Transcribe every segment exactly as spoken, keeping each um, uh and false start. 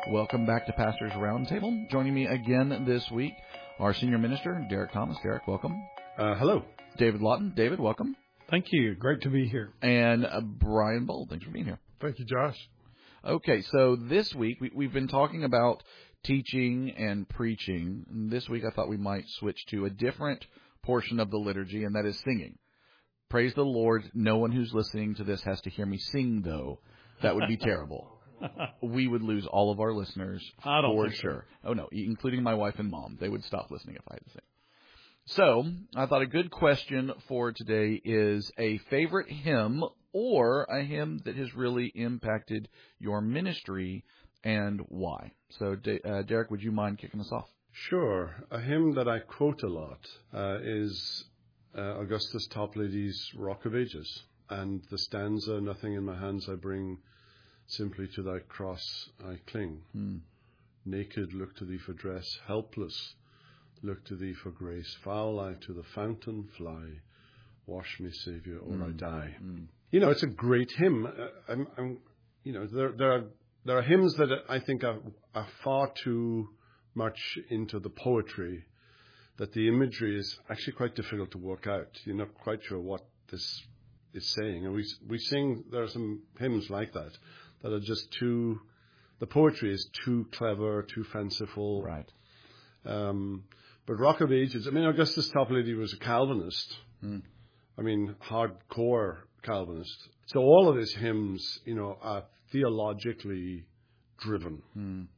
Welcome back to Pastor's Roundtable. Joining me again this week, our senior minister, Derek Thomas. Derek, welcome. Uh, hello. David Lawton. David, welcome. Thank you. Great to be here. And uh, Brian Bold. Thanks for being here. Thank you, Josh. Okay, so this week we, we've been talking about teaching and preaching. And this week I thought we might switch to a different portion of the liturgy, and that is singing. Praise the Lord. No one who's listening to this has to hear me sing, though. That would be terrible. We would lose all of our listeners I don't for think sure. So. Oh, no, including my wife and mom. They would stop listening if I had to sing. So I thought a good question for today is a favorite hymn or a hymn that has really impacted your ministry and why. So, uh, Derek, would you mind kicking us off? Sure. A hymn that I quote a lot uh, is uh, Augustus Topladi's Rock of Ages. And the stanza, nothing in my hands I bring, simply to thy cross I cling. Hmm. Naked look to thee for dress, helpless look to thee for grace. Foul I to the fountain fly, wash me, Saviour, or Mm. I die. Mm. You know, it's a great hymn. Uh, I'm, I'm, you know, there, there are there are hymns that I think are, are far too much into the poetry, that the imagery is actually quite difficult to work out. You're not quite sure what this is saying, and we we sing. There are some hymns like that that are just too. The poetry is too clever, too fanciful. Right. Um, but Rock of Ages. I mean, Augustus Toplady was a Calvinist. Mm. I mean, hardcore Calvinist. So all of his hymns, you know, are theologically driven. Mm.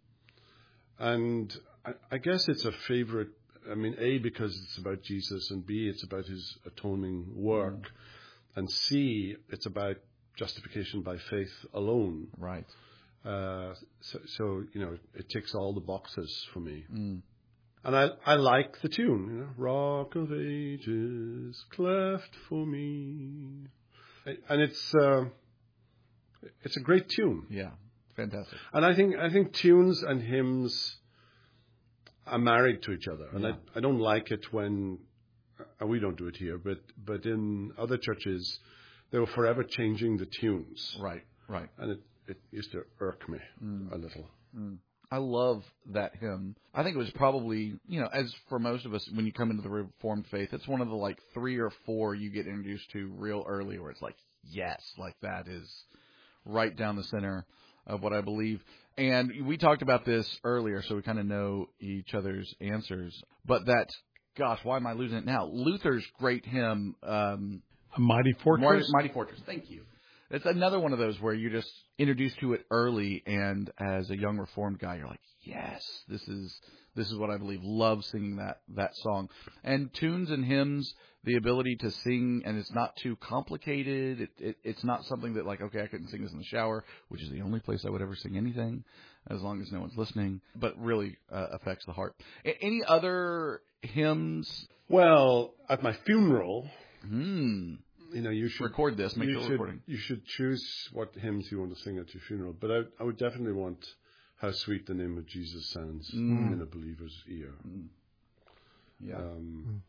And I, I guess it's a favorite. I mean, A, because it's about Jesus, and B, it's about his atoning work, Mm. and C, it's about justification by faith alone. Right. Uh, so, so, you know, it ticks all the boxes for me. Mm. And I, I like the tune, you know, Rock of Ages, cleft for me. And it's, uh, it's a great tune. Yeah. Fantastic. And I think, I think tunes and hymns are married to each other. And Yeah. I, I don't like it when, and we don't do it here, but, but in other churches, they were forever changing the tunes. Right. Right. And it, it used to irk me Mm. a little. Mm. I love that hymn. I think it was probably, you know, as for most of us, when you come into the Reformed faith, it's one of the like three or four you get introduced to real early where it's like, yes, like that is right down the center of what I believe. And we talked about this earlier, so we kind of know each other's answers. But that, gosh, why am I losing it now? Luther's great hymn, um, A Mighty Fortress. Mighty, Mighty Fortress. Thank you. It's another one of those where you're just introduced to it early, and as a young Reformed guy, you're like, yes, this is this is what I believe. Love singing that that song. And tunes and hymns, the ability to sing, and it's not too complicated. It, it it's not something that like, okay, I couldn't sing this in the shower, which is the only place I would ever sing anything, as long as no one's listening. But really uh, affects the heart. A- any other hymns? Well, at my funeral, Hmm. you know, you should Record this. Make you sure should, recording. You should choose what hymns you want to sing at your funeral. But I, I would definitely want "How Sweet the Name of Jesus Sounds" Mm. in a believer's ear. Mm. Yeah. Um,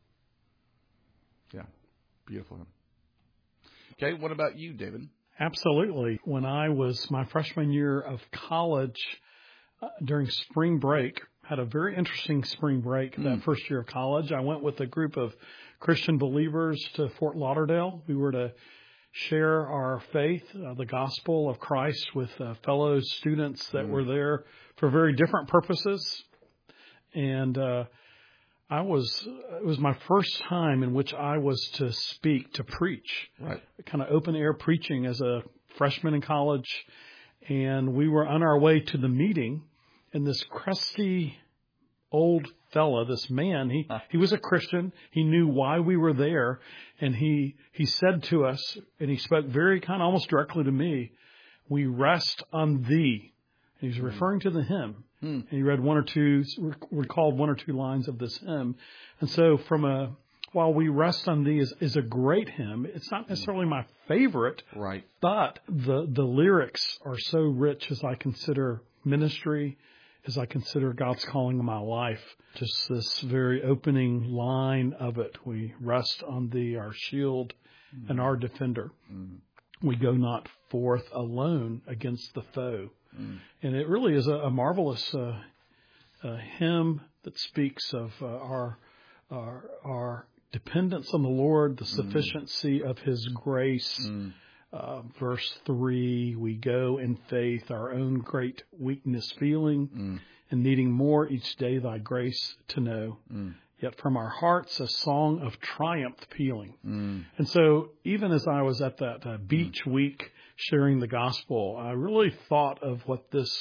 Yeah. Beautiful hymn. Okay, what about you, David? Absolutely. When I was my freshman year of college, uh, during spring break, had a very interesting spring break Mm. that first year of college. I went with a group of Christian believers to Fort Lauderdale. We were to share our faith, uh, the gospel of Christ, with uh, fellow students that Mm. were there for very different purposes. And uh, I was, it was my first time in which I was to speak, to preach, Right. kind of open air preaching as a freshman in college. And we were on our way to the meeting, and this crusty old fella, this man, he, he was a Christian. He knew why we were there. And he, he said to us, and he spoke very kind of almost directly to me, "We rest on thee." And he's referring to the hymn. Hmm. And he read one or two, recalled one or two lines of this hymn. And so from a, while "We Rest on Thee" is, is a great hymn, it's not necessarily my favorite, Right. but the, the lyrics are so rich as I consider ministry, as I consider God's calling in my life. Just this very opening line of it. "We rest on Thee, our shield and our defender. Mm. We go not forth alone against the foe." Mm. And it really is a, a marvelous uh, uh, hymn that speaks of uh, our, our our dependence on the Lord, the sufficiency mm. of His grace. Mm. Uh, verse three, we go in faith, our own great weakness feeling, mm. and needing more each day thy grace to know. Mm. Yet from our hearts a song of triumph pealing. Mm. And so even as I was at that uh, beach mm. week sharing the gospel, I really thought of what this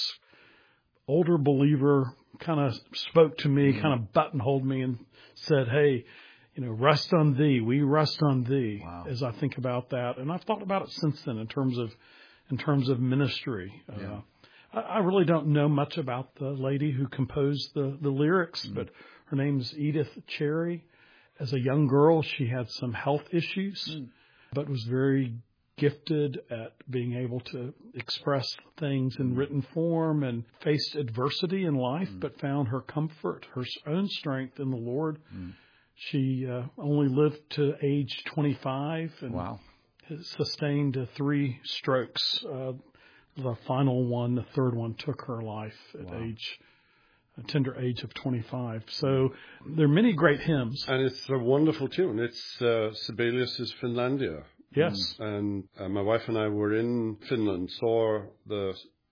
older believer kind of spoke to me, mm. kind of buttonholed me and said, hey, you know, rest on thee. We rest on thee. Wow. As I think about that. And I've thought about it since then in terms of, in terms of ministry. Yeah. Uh, I, I really don't know much about the lady who composed the, the lyrics, mm. but her name's Edith Cherry. As a young girl, she had some health issues, mm. but was very gifted at being able to express things in mm. written form and faced adversity in life, mm. but found her comfort, her own strength in the Lord. Mm. She uh, only lived to age twenty-five and wow. sustained uh, three strokes. Uh, the final one, the third one, took her life at wow. age, a tender age of twenty-five. So there are many great hymns. And it's a wonderful tune. It's uh, Sibelius's Finlandia. Yes. And uh, my wife and I were in Finland, saw the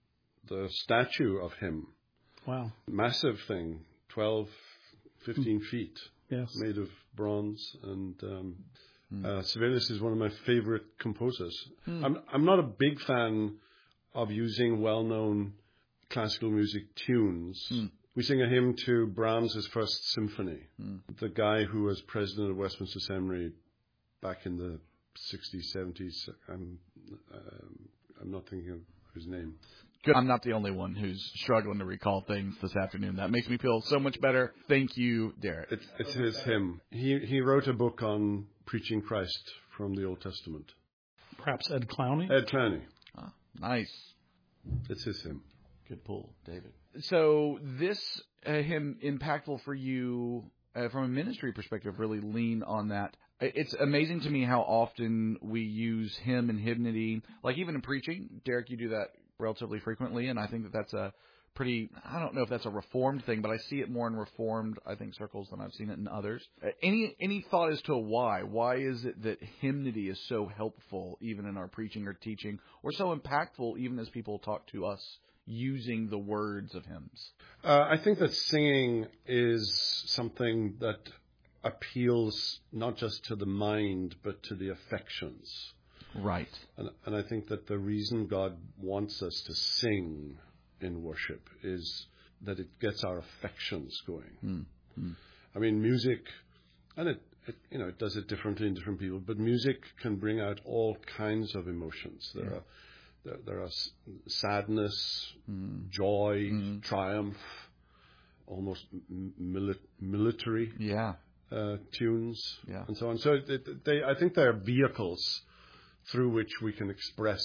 the statue of him. Wow. Massive thing, twelve, fifteen mm. feet. Yes. Made of bronze, and um, mm. uh, Sibelius is one of my favorite composers. Mm. I'm I'm not a big fan of using well-known classical music tunes. Mm. We sing a hymn to Brahms' First Symphony. Mm. The guy who was president of Westminster Seminary back in the sixties, seventies. I'm um, I'm not thinking of his name. Good. I'm not the only one who's struggling to recall things this afternoon. That makes me feel so much better. Thank you, Derek. It's, it's his hymn. He he wrote a book on preaching Christ from the Old Testament. Perhaps Ed Clowney? Ed Clowney. Ah, nice. It's his hymn. Good pull, David. So this uh, hymn, impactful for you uh, from a ministry perspective, really lean on that. It's amazing to me how often we use hymn and hymnody, like even in preaching. Derek, you do that relatively frequently, and I think that that's a pretty, I don't know if that's a Reformed thing, but I see it more in Reformed, I think, circles than I've seen it in others. Uh, any any thought as to why? Why is it that hymnody is so helpful even in our preaching or teaching, or so impactful even as people talk to us using the words of hymns? Uh, I think that singing is something that appeals not just to the mind, but to the affections. Right. And, and I think that the reason God wants us to sing in worship is that it gets our affections going. Mm. Mm. I mean, music, and it, it, you know, it does it differently in different people, but music can bring out all kinds of emotions. There yeah. are there, there are sadness, mm. joy, mm. triumph, almost mili- military yeah. uh, tunes, yeah. and so on. So they, they, I think they are vehicles through which we can express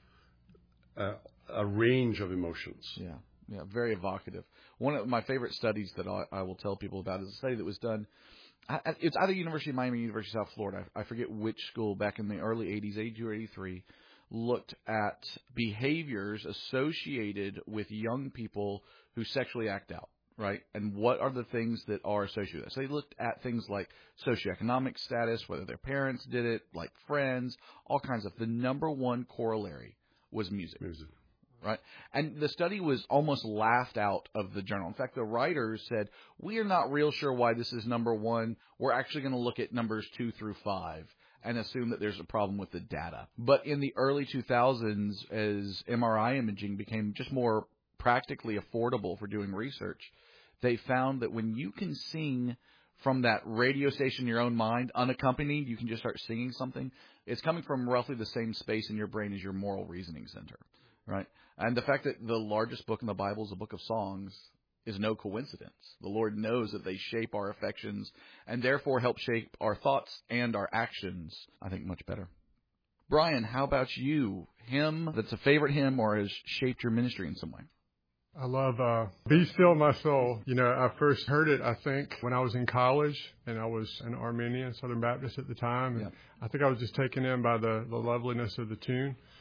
uh, a range of emotions. Yeah, yeah, very evocative. One of my favorite studies that I, I will tell people about is a study that was done. It's either University of Miami or University of South Florida. I forget which school back in the early eighties, eighty-two or eighty-three, looked at behaviors associated with young people who sexually act out. Right? And what are the things that are associated with that? So they looked at things like socioeconomic status, whether their parents did it, like friends, all kinds of. The number one corollary was music. Music. Right? And the study was almost laughed out of the journal. In fact, the writers said, we are not real sure why this is number one. We're actually going to look at numbers two through five and assume that there's a problem with the data. But in the early two thousands, as M R I imaging became just more practically affordable for doing research, they found that when you can sing from that radio station in your own mind, unaccompanied, you can just start singing something, it's coming from roughly the same space in your brain as your moral reasoning center, right? And the fact that the largest book in the Bible is a book of songs is no coincidence. The Lord knows that they shape our affections and therefore help shape our thoughts and our actions, I think, much better. Brian, how about you? Hymn that's a favorite hymn or has shaped your ministry in some way? I love uh, Be Still My Soul. You know, I first heard it, I think, when I was in college, and I was an Armenian Southern Baptist at the time. And yep. I think I was just taken in by the, the loveliness of the tune.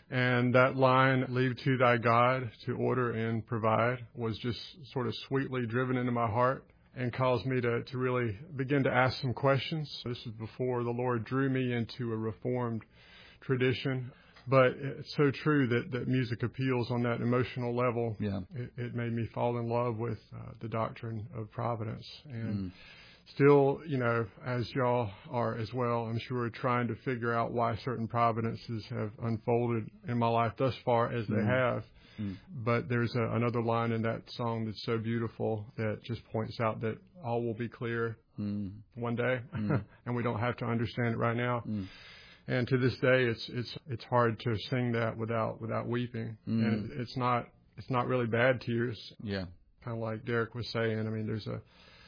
And that line, leave to thy God to order and provide, was just sort of sweetly driven into my heart and caused me to, to really begin to ask some questions. This is before the Lord drew me into a Reformed tradition. But it's so true that, that music appeals on that emotional level. Yeah. It, it made me fall in love with uh, the doctrine of providence. And Mm. still, you know, as y'all are as well, I'm sure, trying to figure out why certain providences have unfolded in my life thus far as they Mm. have. Mm. But there's a, another line in that song that's so beautiful that just points out that all will be clear Mm. one day, Mm. and we don't have to understand it right now. Mm. And to this day, it's it's it's hard to sing that without without weeping, Mm. and it, it's not it's not really bad tears. Yeah. Kind of like Derek was saying. I mean, there's a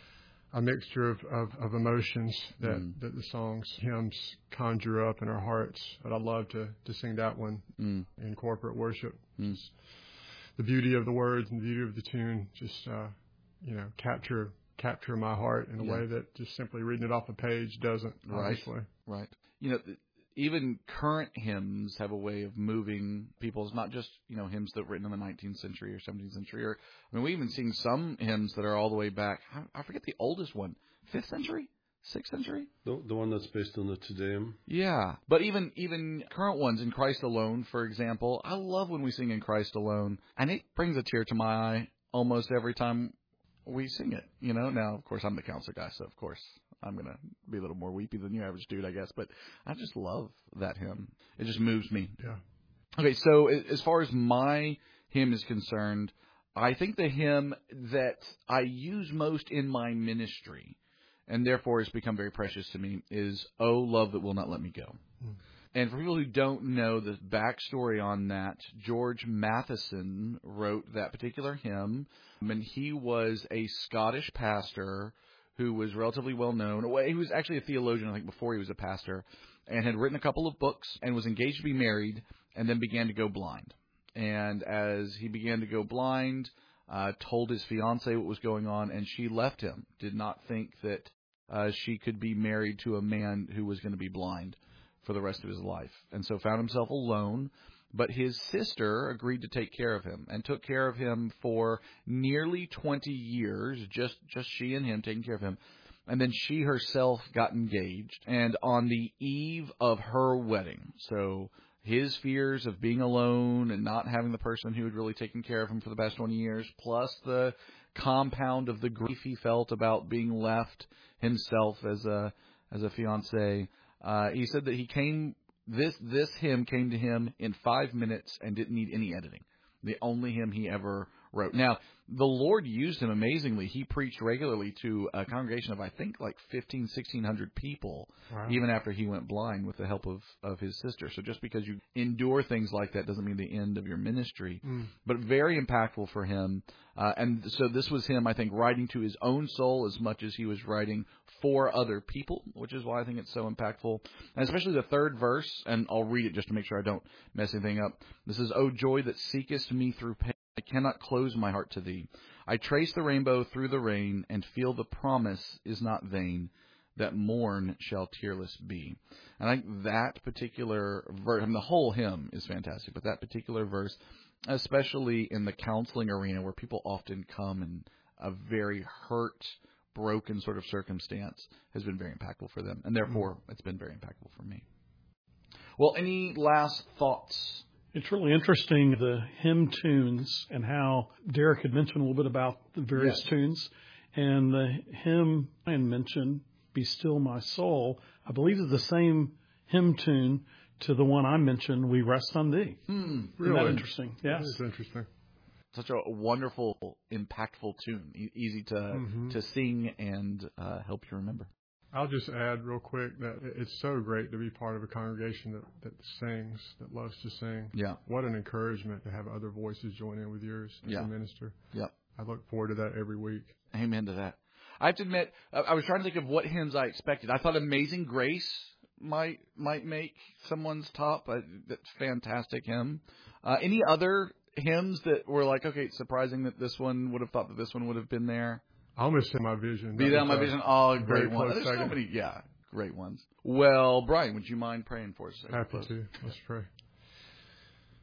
a mixture of, of, of emotions that, Mm. that the songs, hymns conjure up in our hearts. But I love to, to sing that one Mm. in corporate worship. Mm. Just the beauty of the words and the beauty of the tune just, uh, you know, capture capture my heart in a Yeah. way that just simply reading it off a page doesn't, Right. obviously. Right. You know, th- even current hymns have a way of moving people. It's not just, you know, hymns that were written in the nineteenth century or seventeenth century. Or, I mean, we even sing some hymns that are all the way back. I, I forget the oldest one. Fifth century? Sixth century? The, the one that's based on the Te Deum. Yeah. But even even current ones, In Christ Alone, for example, I love when we sing In Christ Alone. And it brings a tear to my eye almost every time we sing it. You know, now, of course, I'm the counselor guy, so of course I'm going to be a little more weepy than your average dude, I guess. But I just love that hymn. It just moves me. Yeah. Okay, so as far as my hymn is concerned, I think the hymn that I use most in my ministry, and therefore has become very precious to me, is "Oh, Love That Will Not Let Me Go." Mm. And for people who don't know the backstory on that, George Matheson wrote that particular hymn, and he was a Scottish pastor who was relatively well known. He was actually a theologian, I think, before he was a pastor, and had written a couple of books and was engaged to be married and then began to go blind. And as he began to go blind, uh, told his fiancée what was going on, and she left him, did not think that uh, she could be married to a man who was going to be blind for the rest of his life. And so found himself alone. But his sister agreed to take care of him and took care of him for nearly twenty years, just, just she and him taking care of him. And then she herself got engaged. And on the eve of her wedding, so his fears of being alone and not having the person who had really taken care of him for the past twenty years, plus the compound of the grief he felt about being left himself as a as a fiancé, uh, he said that he came... This this hymn came to him in five minutes and didn't need any editing. The only hymn he ever wrote. Now, the Lord used him amazingly. He preached regularly to a congregation of, I think, like fifteen, sixteen hundred people, wow. Even after he went blind with the help of, of his sister. So just because you endure things like that doesn't mean the end of your ministry. Mm. But very impactful for him. Uh, and so this was him, I think, writing to his own soul as much as he was writing for other people, which is why I think it's so impactful. And especially the third verse, and I'll read it just to make sure I don't mess anything up. This is, "O joy that seekest me through pain, I cannot close my heart to thee. I trace the rainbow through the rain, and feel the promise is not vain, that morn shall tearless be." And I think that particular verse, I mean, the whole hymn is fantastic, but that particular verse, especially in the counseling arena where people often come in a very hurt, broken sort of circumstance, has been very impactful for them. And therefore, mm-hmm. it's been very impactful for me. Well, any last thoughts? It's really interesting, the hymn tunes, and how Derek had mentioned a little bit about the various yes. tunes. And the hymn I mentioned, "Be Still My Soul," I believe is the same hymn tune to the one I mentioned, "We Rest on Thee." Hmm, really? Isn't that interesting? Yes. That is interesting. Such a wonderful, impactful tune, e- easy to mm-hmm. to sing and uh, help you remember. I'll just add real quick that it's so great to be part of a congregation that, that sings, that loves to sing. Yeah. What an encouragement to have other voices join in with yours as yeah. a minister. Yeah. I look forward to that every week. Amen to that. I have to admit, I was trying to think of what hymns I expected. I thought "Amazing Grace" might might make someone's top. Uh, that's a fantastic hymn. Uh, any other hymns that were like, okay, it's surprising that this one would have thought that this one would have been there? I almost said "My Vision." Be Thou My Vision. Oh, great one. There's so many, yeah, great ones. Well, Brian, would you mind praying for us? Happy to. Let's pray.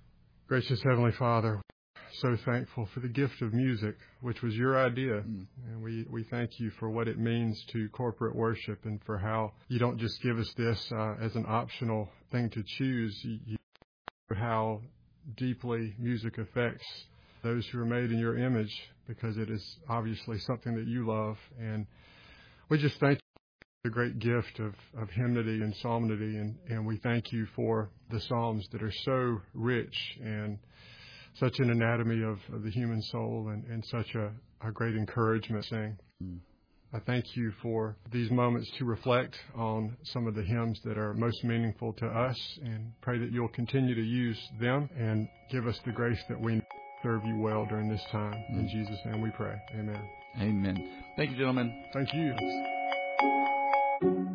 Gracious Heavenly Father, so thankful for the gift of music, which was your idea. Mm. And we, we thank you for what it means to corporate worship and for how you don't just give us this uh, as an optional thing to choose. You, you know how deeply music affects those who are made in your image, because it is obviously something that you love. And we just thank you for the great gift of, of hymnody and psalmody. And, and we thank you for the Psalms that are so rich and such an anatomy of, of the human soul, and, and such a, a great encouragement to sing. Mm. I thank you for these moments to reflect on some of the hymns that are most meaningful to us, and pray that you'll continue to use them and give us the grace that we serve you well during this time. Mm. In Jesus' name we pray. Amen. Amen. Thank you, gentlemen. Thank you. Thanks.